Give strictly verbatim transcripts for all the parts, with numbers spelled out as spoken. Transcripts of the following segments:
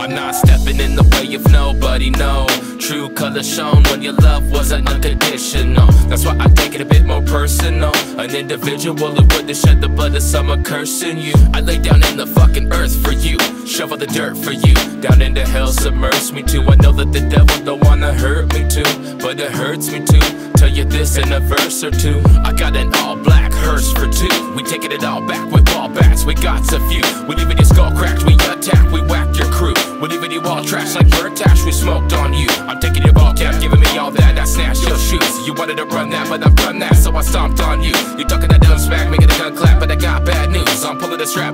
I'm not stepping in the way of nobody, no. True color shown when your love wasn't unconditional. That's why I take it a bit more personal. An individual who wouldn't shed the blood of someone cursing you. I lay down in the fucking earth for you, shovel the dirt for you, down into hell submerge me too. I know that the devil don't wanna hurt me too, but it hurts me too. Tell you this in a verse or two. I got an all black hearse for two. We taking it all back with ball bats. We got a few. We leaving your skull cracked. We attack. We whack your crew. We leaving you all trash like bird ash. We smoked on you. I'm taking your ball cap, giving me all that. I snatched your shoes. You wanted to run that, but I've done that, so I stomped on you. You talking that dumb smack, making a gun clap, but I got bad news. I'm pulling the strap.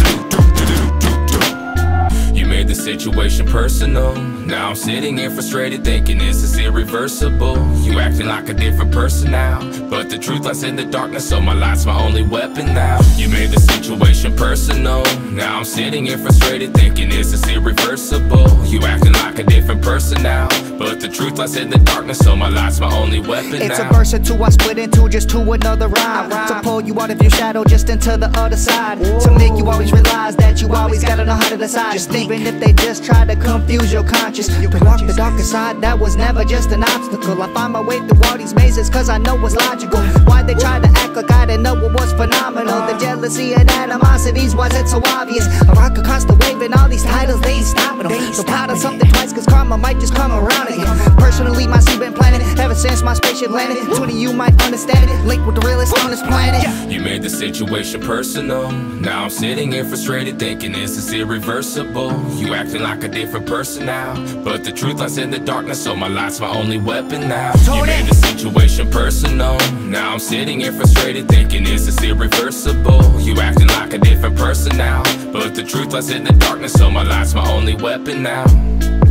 You made the situation personal. Now I'm sitting here frustrated, thinking this is irreversible. You acting like a different person now, but the truth lies in the darkness, so my light's my only weapon now. You made the situation personal. Now I'm sitting here frustrated, thinking this is irreversible. You acting like a different person now, but the truth lies in the darkness, so my light's my only weapon it's now. It's a verse or two I split into just to another rhyme, to pull you out of your shadow just into the other side. Whoa. To make you always realize that you always gotta know how to decide. Just even if they just try to confuse your conscience, to walk the darker side, that was never just an obstacle. I find my way through all these mazes cause I know what's logical. Why they try to act like I didn't know it was phenomenal. The jealousy and animosity's why it's so obvious. I rock a constant wave and all these titles, they ain't stopping them. So proud of something twice cause karma might just come around again. Personally my seed been planted ever since my spaceship landed. twenty you might understand it, linked with the realest on this planet. You made the situation personal. Now I'm sitting here frustrated, thinking this is irreversible. You acting like a different person now, but the truth lies in the darkness, so my light's my only weapon now. You made the situation personal. Now I'm sitting here frustrated, thinking this is irreversible. You acting like a different person now, but the truth lies in the darkness, so my light's my only weapon now.